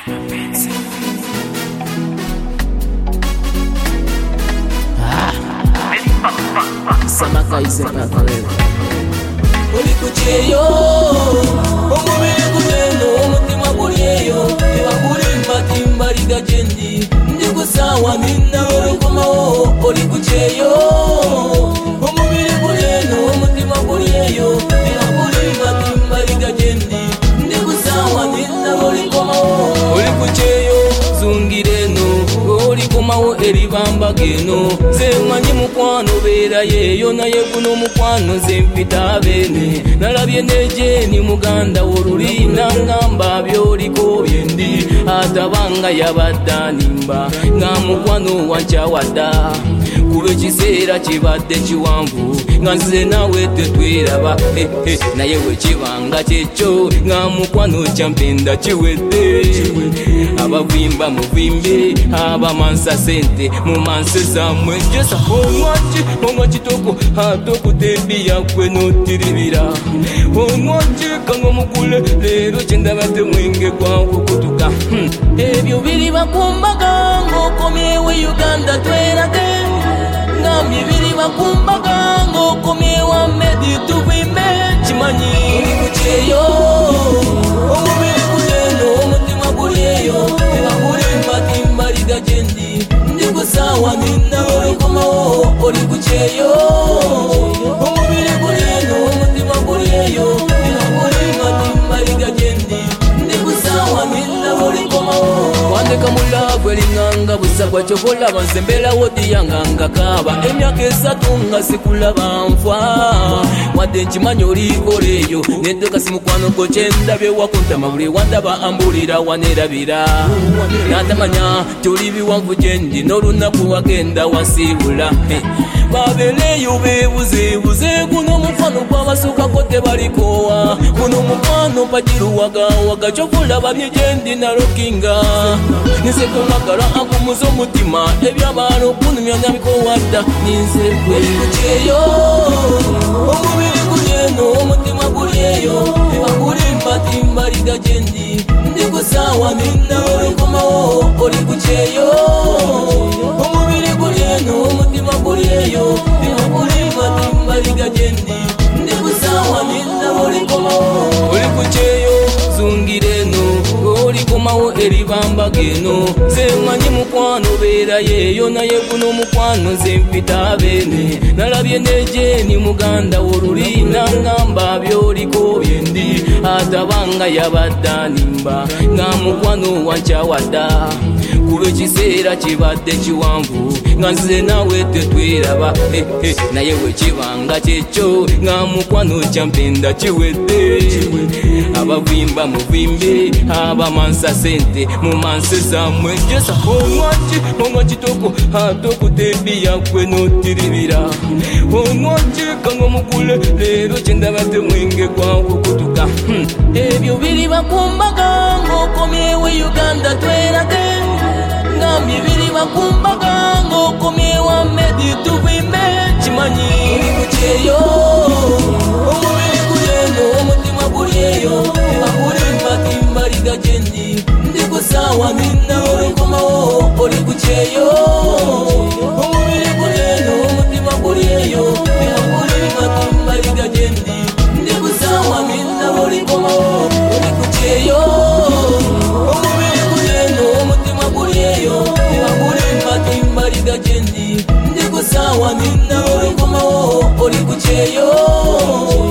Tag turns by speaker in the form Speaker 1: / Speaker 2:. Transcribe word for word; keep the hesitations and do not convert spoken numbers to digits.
Speaker 1: Samakaise kakalele
Speaker 2: Oli kucheyo Omubiri kugendo omutima gulieyo Eba kulimba timba liga jendi Ndi kusawa nina olukomawo Oli kucheyo Omubiri kugendo omutima gulieyo Eba kulimba timba liga jendi Ndi kusawa nina olukomawo Oli kucheyo zungireno Oli komawo eribamba geno Zemanyi mukwano bera yeyo naye kuno mukwano zempita bene Nalabye nejeni muganda woluli nangamba byoliko byendi atabanga yabaddanimba nga mukwano wanchawadda kube kiseera kibadde kiwanvu nga nze nawe tetweraba eh, eh, naye wekibanga kyekyo nga mukwano kyampenda kiwedde abavimba muvimbe abamansa sente mumanse zamwe jesa onwaki onwa kitoko atokutembi yakwe notiribira onwaki kango mukule leero kyendabate mwenge gwankukutuka hmm. Ebyo biri bakumbaga ng'okomyewo Uganda twerage Ngambi biri bakumbaga ng'okomyewo Medi tuvimbe kimanyi oli kucheyo omubiri guleno omutima gulieyo eba kulimba timba liga jendi ndi kusawa nina olukomawo oli kucheyo omubiri guleno omutima gulieyo eba kulimba timba liga jendi ndi kusawa nina olukomawo Wandeka mulavu elinganga busa kwa chokola banzembela wodi yanganga kaba emyaka esatu nga sikulaba nfa wadde nkimanyi olikoleyo neddoka simukwano gwo kyendabye wakuntama buli wandaba ambulira wanerabira natamanya toli biwanvu gyendi n'olunaku wagenda wasiibula babeleyo bebuzebuze guno mufano gwabasukako tebalikowa guno mufano pajiruwagawaga kyokulaba byegendi nalokinga nisekomagala ankumuza omutima ebyabaana okunumya nabikowadda ninsekwe kucheyo omubiri guleno omutima gulieyo ebakulimba timba liga jendi ndi kusawa nina olukomawo oli kucheyo omubiri guleno omutima gulieyo ebakulimba timba liga jendi ndi kusawa nina olukomawo oli kucheyo zungireno olikomawo eribamba geno zemanyi mukwano bera yeyo naye kuno mukwano zempita bene nalabye nejeni muganda woluli nangamba byoliko byendi atabanga yabaddanimba nga mukwano wanchawadda kube kiseera kibadde kiwanvu nga nze nawe tetweraba eh, eh, naye wekibanga kyekyo nga mukwano kyampenda kiwedde abavimba muvimbe abamansa sente mumanse zamwe jesa onwaki onwa kitoko atokutembi yakwe notiribira onwaki kango mukule leero kyendabate mwenge gwankukutuka hmm. Ebyo biri bakumbaga ng'okomyewo Uganda twerage Ngambi biri bakumbaga ng'okomyewo Medi tuvimbe kimanyi oli kucheyo omubiri guleno omutima gulieyo ebakulimba timba liga jendi ndi kusawa nina olukomawo oli kucheyo omubiri guleno omutima gulieyo ebakulimba timba liga jendi ndi kusawa nina olukomawo oli kucheyo omubiri guleno omutima gulieyo ebakulimba timba liga jendi ndi kusawa nina olukomawo oli kucheyo